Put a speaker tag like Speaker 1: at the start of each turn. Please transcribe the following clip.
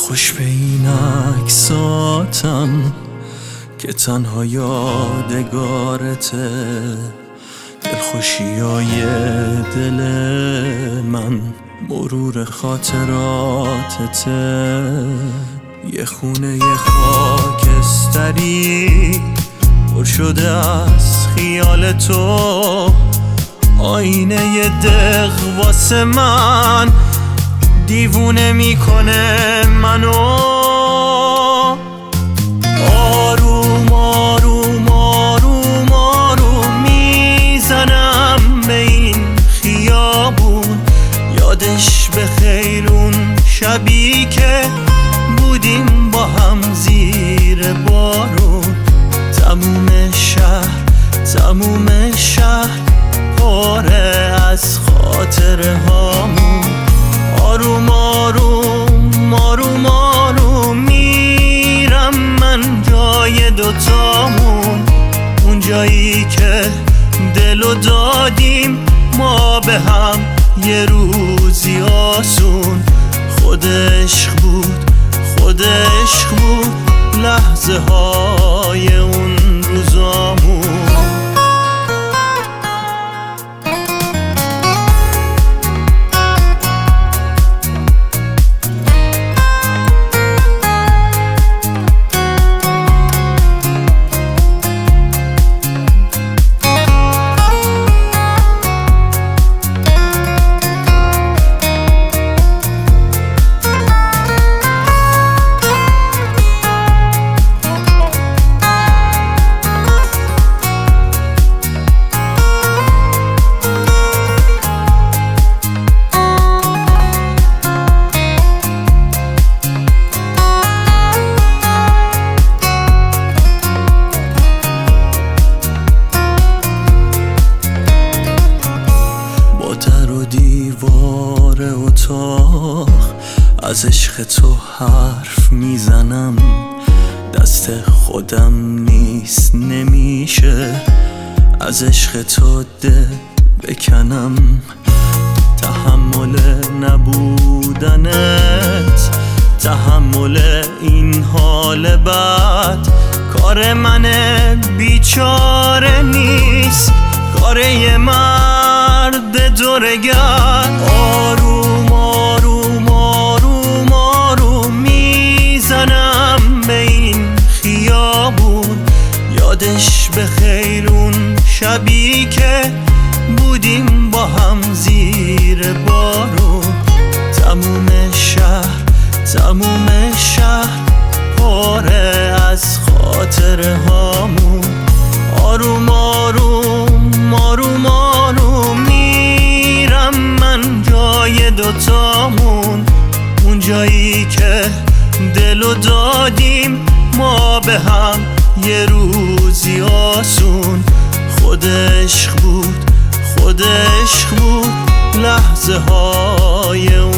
Speaker 1: خوش به این عکساتم که تنها یادگارته، دلخوشیای دل من مرور خاطراتته. یه خونه خاکستری پر شده از خیال تو، آینه دق واسه من دیوونه میکنه منو. آروم آروم آروم آروم میزنم به این خیابون، یادش به خیر اون شبی که بودیم با هم زیر بارون. تموم شهر پاره از خاطره هامون. آروم آروم آروم آروم میرم من جای دوتامون، اون جایی که دلو دادیم ما به هم یه روزی آسون. خود عشق بود لحظه های اون روزامون. دیوار اتاق از عشق تو حرف میزنم، دست خودم نیست نمیشه از عشق تو دل بکنم. تحمل نبودنت، تحمل این حال بد کار من بیچاره نیست، کار یه مرد دورگر. آروم آروم آروم آروم میزنم به این خیابون، یادش به خیر اون شبی که بودیم با هم زیر بارون. تموم شهر پاره از خاطره هامون. آروم آروم آروم آروم میرم من جای دوتامون، اون جایی که دلو دادیم ما به هم یه روزی آسون. خود عشق بود لحظه های